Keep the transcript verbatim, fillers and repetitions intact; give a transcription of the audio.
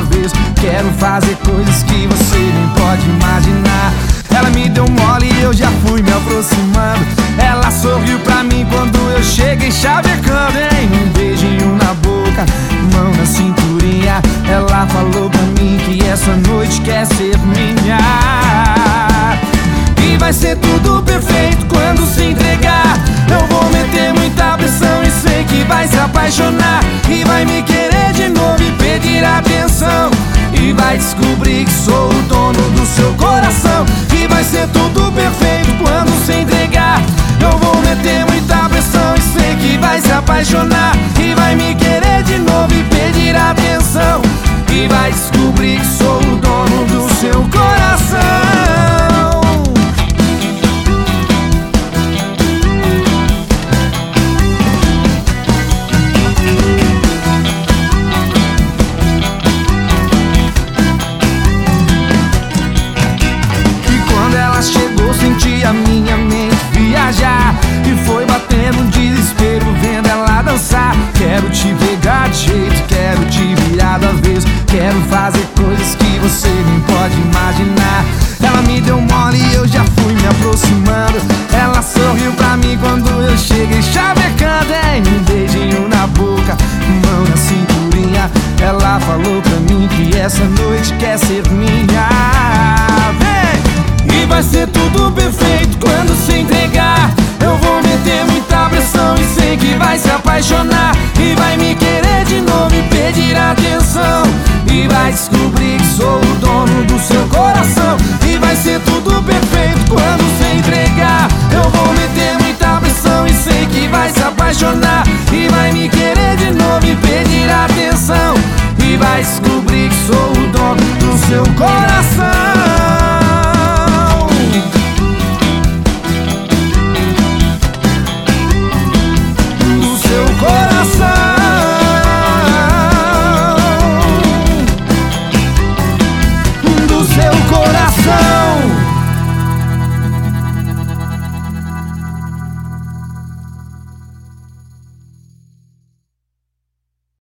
vez. Quero fazer coisas que você nem pode imaginar. Ela me deu mole e eu já fui me aproximando. Ela sorriu pra mim quando eu cheguei chavecando, hein? Um beijinho na boca, mão na cinturinha. Ela falou pra mim que essa noite quer ser minha. E vai ser tudo perfeito quando se entregar. Eu vou meter muita pressão e sei que vai se apaixonar. E vai me querer de novo e pedir atenção. E vai descobrir que sou o dono do seu coração. E vai ser tudo perfeito quando se entregar. Eu vou meter muita pressão e sei que vai se apaixonar. E vai me querer de novo e pedir atenção. E vai descobrir que sou o dono do seu coração. Senti a minha mente viajar e foi batendo um desespero vendo ela dançar. Quero te pegar de jeito, quero te virar do avesso. Quero fazer coisas que você nem pode imaginar. Ela me deu mole e eu já fui me aproximando. Ela sorriu pra mim quando eu cheguei chavecando, hein? Um beijinho na boca, mão na cinturinha. Ela falou pra mim que essa noite quer ser minha. Vem! E vai ser tudo perfeito quando se entregar. Eu vou meter muita pressão e sei que vai se apaixonar. E vai me querer de novo e pedir atenção. E vai descobrir que sou o dono do seu coração. E vai ser tudo perfeito quando se entregar. Eu vou meter muita pressão e sei que vai se apaixonar. E vai me querer de novo e pedir atenção. E vai descobrir que sou o dono do seu coração.